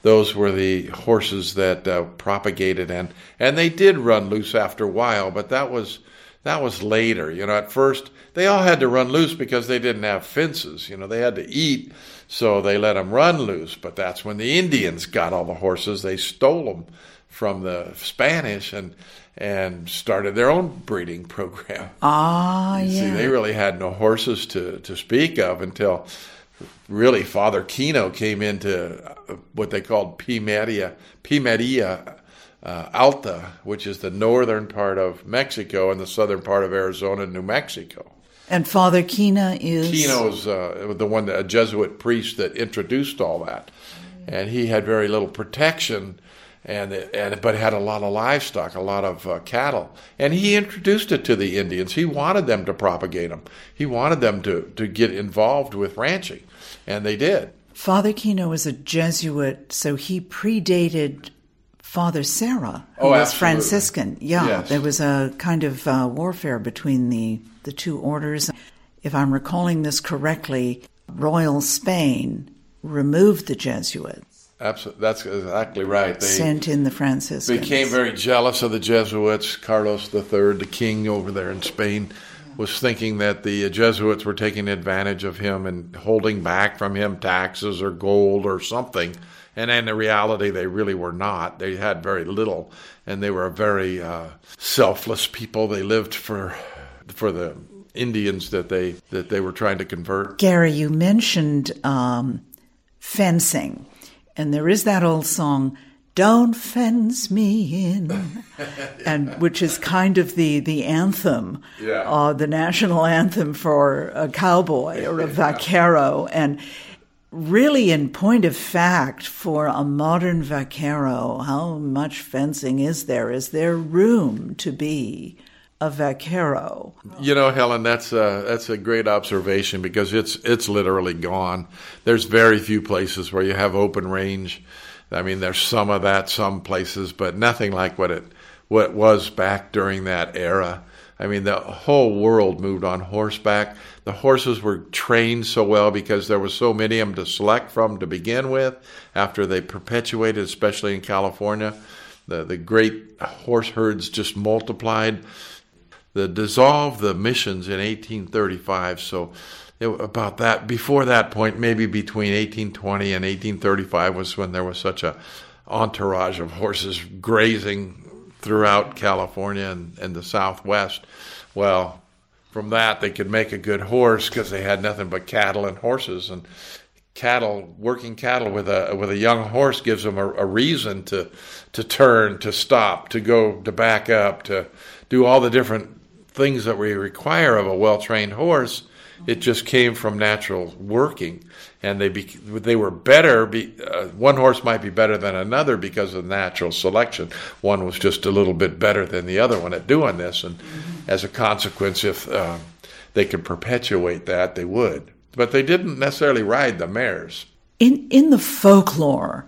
those were the horses that uh, propagated, and and they did run loose after a while, but that was that was later. You know, at first they all had to run loose because they didn't have fences. You know, they had to eat, so they let them run loose. But that's when the Indians got all the horses. They stole them from the Spanish and and started their own breeding program. Ah, you yeah. See, they really had no horses to, to speak of until really Father Kino came into what they called Pimeria, Pimeria uh, Alta, which is the northern part of Mexico and the southern part of Arizona and New Mexico. And Father Kina is? Kino's uh, the one, a Jesuit priest that introduced all that. And he had very little protection, and and but had a lot of livestock, a lot of uh, cattle. And he introduced it to the Indians. He wanted them to propagate them. He wanted them to, to get involved with ranching, and they did. Father Kino was a Jesuit, so he predated Father Serra, who oh, was absolutely. Franciscan. Yeah, yes. There was a kind of uh, warfare between the, the two orders. If I'm recalling this correctly, Royal Spain removed the Jesuits. Absolutely, that's exactly right. They sent in the Franciscans. Became very jealous of the Jesuits. Carlos the Third, the king over there in Spain, was thinking that the Jesuits were taking advantage of him and holding back from him taxes or gold or something. And in reality, they really were not. They had very little, and they were a very uh, selfless people. They lived for for the Indians that they that they were trying to convert. Gary, you mentioned um, fencing. And there is that old song, "Don't Fence Me In," and which is kind of the, the anthem, yeah. uh, the national anthem for a cowboy or a vaquero. And really, in point of fact, for a modern vaquero, how much fencing is there? Is there room to be a vaquero? You know, Helen, that's a, that's a great observation because it's it's literally gone. There's very few places where you have open range. I mean, there's some of that, some places, but nothing like what it what it was back during that era. I mean, the whole world moved on horseback. The horses were trained so well because there were so many of them to select from to begin with. After they perpetuated, especially in California, the the great horse herds just multiplied. The dissolved the missions in eighteen thirty-five, so it, about that before that point, maybe between eighteen twenty and eighteen thirty-five was when there was such a entourage of horses grazing throughout California and, and the Southwest. Well, from that they could make a good horse because they had nothing but cattle and horses, and cattle, working cattle with a with a young horse gives them a, a reason to to turn, to stop, to go, to back up, to do all the different things that we require of a well-trained horse. It just came from natural working, and they be, they were better. Be, uh, one horse might be better than another because of natural selection. One was just a little bit better than the other one at doing this, and as a consequence, if uh, they could perpetuate that, they would. But they didn't necessarily ride the mares. In in the folklore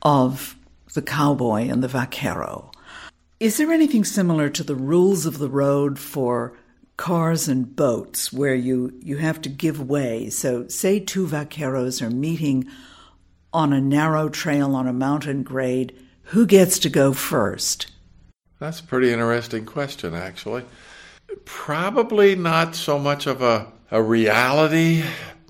of the cowboy and the vaquero, is there anything similar to the rules of the road for cars and boats where you, you have to give way? So say two vaqueros are meeting on a narrow trail on a mountain grade. Who gets to go first? That's a pretty interesting question, actually. Probably not so much of a, a reality.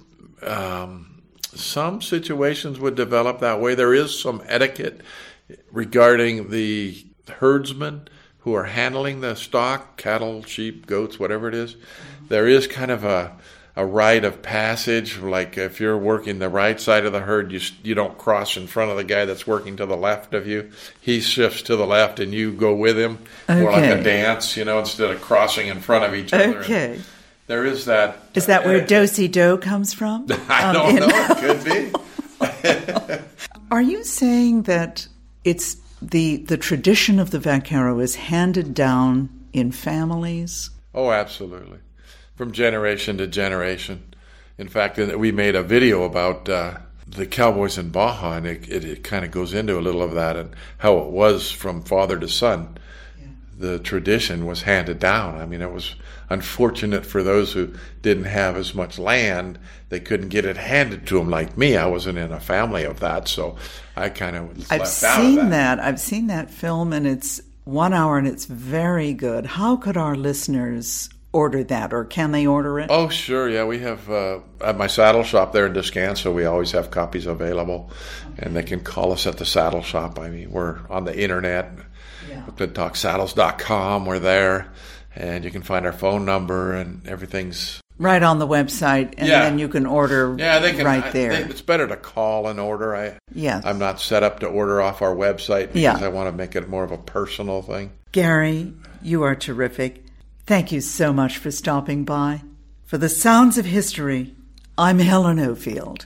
Um, some situations would develop that way. There is some etiquette regarding the herdsmen who are handling the stock, cattle, sheep, goats, whatever it is. There is kind of a, a rite of passage, like if you're working the right side of the herd, you you don't cross in front of the guy that's working to the left of you. He shifts to the left and you go with him. Okay. More like a dance, you know, instead of crossing in front of each other. Okay. And there is that. Is that where do-si-do comes from? I um, don't in- know. It could be. Are you saying that it's the the tradition of the vaquero is handed down in families? Oh, absolutely. From generation to generation. In fact, we made a video about uh, the cowboys in Baja, and it, it, it kind of goes into a little of that and how it was from father to son. Yeah. the tradition was handed down. I mean, it was unfortunate for those who didn't have as much land. They couldn't get it handed to them like me. I wasn't in a family of that, so I kind of was I've left out of seen that. that. I've seen that film, and it's one hour, and it's very good. How could our listeners order that, or can they order it? Oh, sure. Yeah, we have uh, at my saddle shop there in Descanso, we always have copies available, and they can call us at the saddle shop. I mean, we're on the internet, yeah. good talk saddles dot com. We're there, and you can find our phone number, and everything's right on the website, and yeah. then you can order yeah, they can, right I, there. They, it's better to call and order. I, yes. I'm not set up to order off our website because yeah. I want to make it more of a personal thing. Gary, you are terrific. Thank you so much for stopping by. For the Sounds of History, I'm Helen Ofield.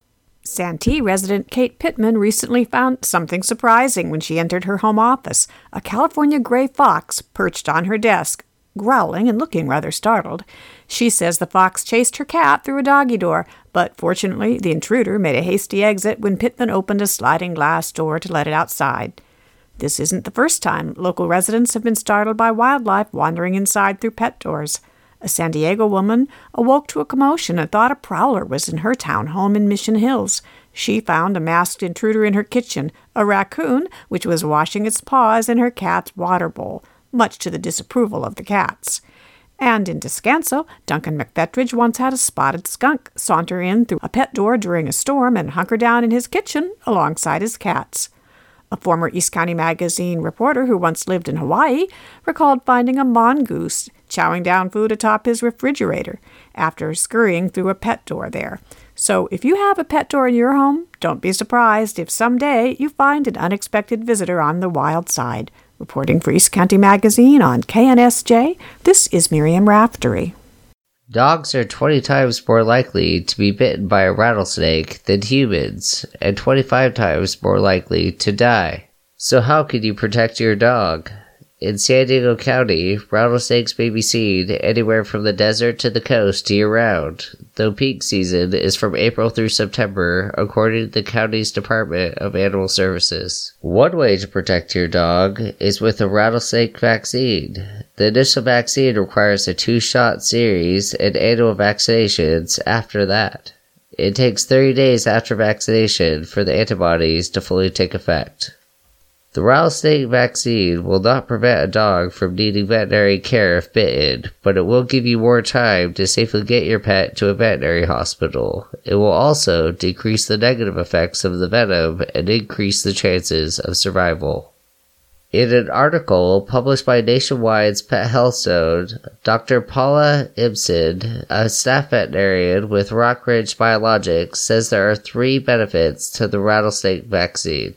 Santee resident Kate Pittman recently found something surprising when she entered her home office. A California gray fox perched on her desk, growling and looking rather startled. She says the fox chased her cat through a doggy door, but fortunately the intruder made a hasty exit when Pittman opened a sliding glass door to let it outside. This isn't the first time local residents have been startled by wildlife wandering inside through pet doors. A San Diego woman awoke to a commotion and thought a prowler was in her townhome in Mission Hills. She found a masked intruder in her kitchen, a raccoon which was washing its paws in her cat's water bowl, much to the disapproval of the cats. And in Descanso, Duncan McFetridge once had a spotted skunk saunter in through a pet door during a storm and hunker down in his kitchen alongside his cats. A former East County Magazine reporter who once lived in Hawaii recalled finding a mongoose chowing down food atop his refrigerator after scurrying through a pet door there. So if you have a pet door in your home, don't be surprised if someday you find an unexpected visitor on the wild side. Reporting for East County Magazine on K N S J, this is Miriam Raftery. Dogs are twenty times more likely to be bitten by a rattlesnake than humans, and twenty-five times more likely to die. So how can you protect your dog? In San Diego County, rattlesnakes may be seen anywhere from the desert to the coast year-round, though peak season is from April through September, according to the county's Department of Animal Services. One way to protect your dog is with a rattlesnake vaccine. The initial vaccine requires a two-shot series and annual vaccinations after that. It takes thirty days after vaccination for the antibodies to fully take effect. The rattlesnake vaccine will not prevent a dog from needing veterinary care if bitten, but it will give you more time to safely get your pet to a veterinary hospital. It will also decrease the negative effects of the venom and increase the chances of survival. In an article published by Nationwide's Pet Health Zone, Doctor Paula Ibsen, a staff veterinarian with Rockridge Biologics, says there are three benefits to the rattlesnake vaccine.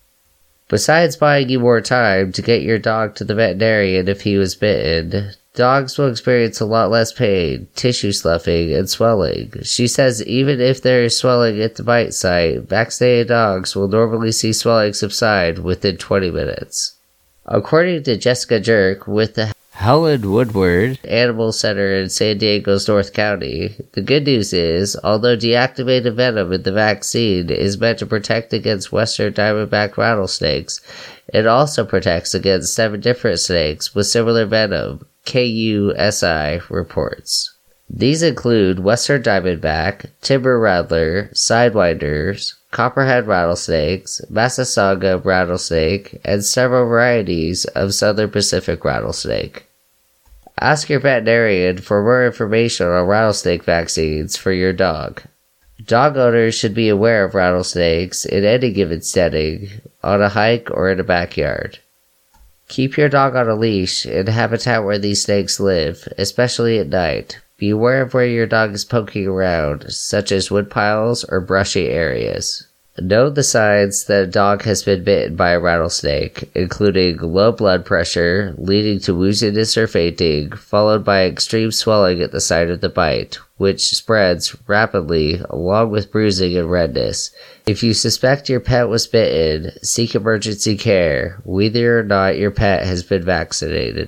Besides buying you more time to get your dog to the veterinarian if he was bitten, dogs will experience a lot less pain, tissue sloughing, and swelling. She says even if there is swelling at the bite site, vaccinated dogs will normally see swelling subside within twenty minutes. According to Jessica Jerk with the Helen Woodward Animal Center in San Diego's North County, the good news is, although deactivated venom in the vaccine is meant to protect against western diamondback rattlesnakes, it also protects against seven different snakes with similar venom, K U S I reports. These include western diamondback, timber rattler, sidewinders, copperhead rattlesnakes, Massasauga rattlesnake, and several varieties of southern Pacific rattlesnake. Ask your veterinarian for more information on rattlesnake vaccines for your dog. Dog owners should be aware of rattlesnakes in any given setting, on a hike or in a backyard. Keep your dog on a leash in a habitat where these snakes live, especially at night. Be aware of where your dog is poking around, such as wood piles or brushy areas. Know the signs that a dog has been bitten by a rattlesnake, including low blood pressure, leading to wooziness or fainting, followed by extreme swelling at the site of the bite, which spreads rapidly along with bruising and redness. If you suspect your pet was bitten, seek emergency care, whether or not your pet has been vaccinated.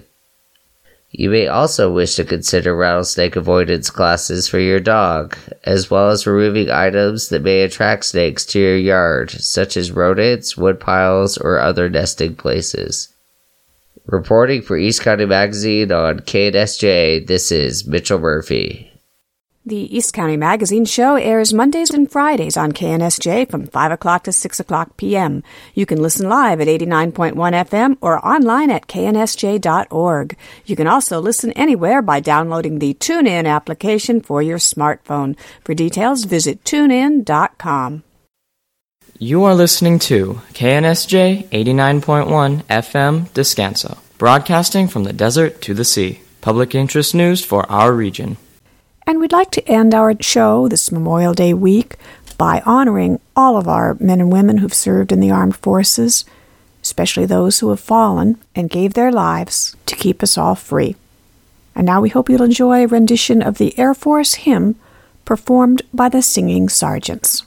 You may also wish to consider rattlesnake avoidance classes for your dog, as well as removing items that may attract snakes to your yard, such as rodents, wood piles, or other nesting places. Reporting for East County Magazine on K N S J, this is Mitchell Murphy. The East County Magazine show airs Mondays and Fridays on K N S J from five o'clock to six o'clock p.m. You can listen live at eighty-nine point one F M or online at K N S J dot org. You can also listen anywhere by downloading the TuneIn application for your smartphone. For details, visit tune in dot com. You are listening to K N S J eighty-nine point one F M Descanso, broadcasting from the desert to the sea. Public interest news for our region. And we'd like to end our show this Memorial Day week by honoring all of our men and women who've served in the armed forces, especially those who have fallen and gave their lives to keep us all free. And now we hope you'll enjoy a rendition of the Air Force hymn performed by the Singing Sergeants.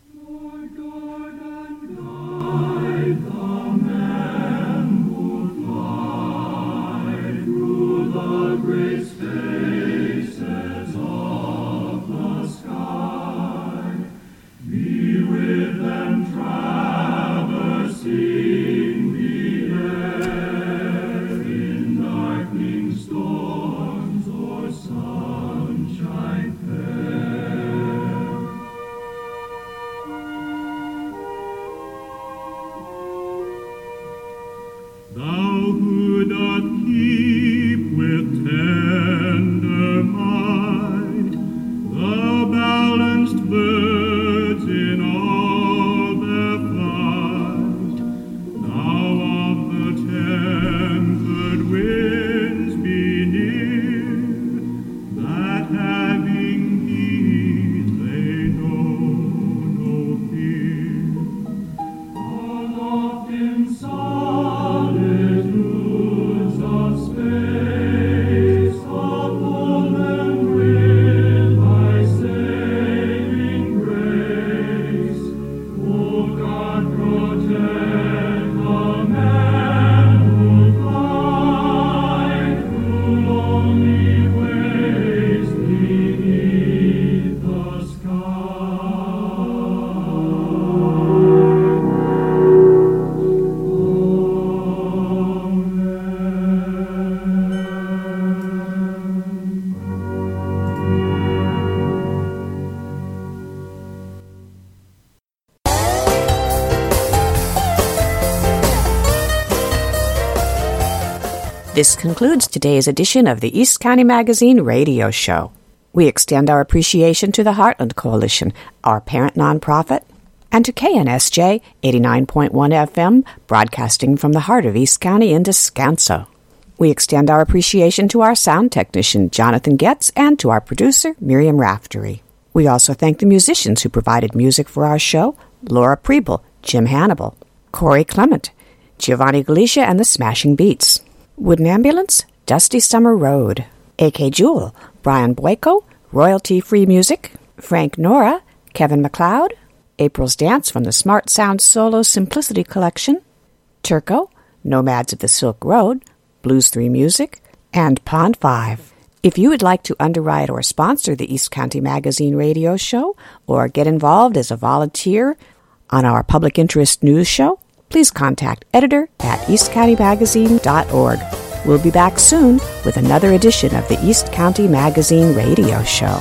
This concludes today's edition of the East County Magazine radio show. We extend our appreciation to the Heartland Coalition, our parent nonprofit, and to K N S J eighty-nine point one F M, broadcasting from the heart of East County in Descanso. We extend our appreciation to our sound technician, Jonathan Getz, and to our producer, Miriam Raftery. We also thank the musicians who provided music for our show, Laura Preble, Jim Hannibal, Corey Clement, Giovanni Galicia and the Smashing Beats, Wooden Ambulance, Dusty Summer Road, A K Jewel, Brian Boyko, Royalty Free Music, Frank Nora, Kevin MacLeod, April's Dance from the Smart Sound Solo Simplicity Collection, Turco, Nomads of the Silk Road, Blues three Music, and Pond five. If you would like to underwrite or sponsor the East County Magazine radio show or get involved as a volunteer on our public interest news show, please contact editor at east county magazine dot org. We'll be back soon with another edition of the East County Magazine radio show.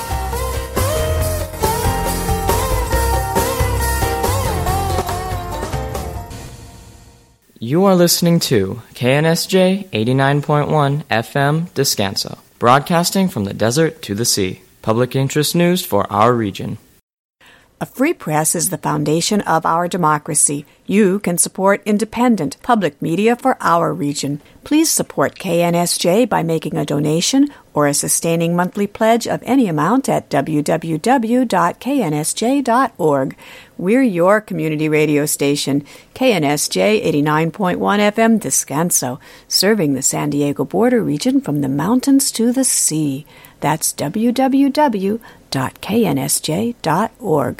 You are listening to K N S J eighty-nine point one F M Descanso, broadcasting from the desert to the sea. Public interest news for our region. A free press is the foundation of our democracy. You can support independent public media for our region. Please support K N S J by making a donation or a sustaining monthly pledge of any amount at w w w dot k n s j dot org. We're your community radio station, K N S J eighty-nine point one F M Descanso, serving the San Diego border region from the mountains to the sea. That's w w w dot k n s j dot org.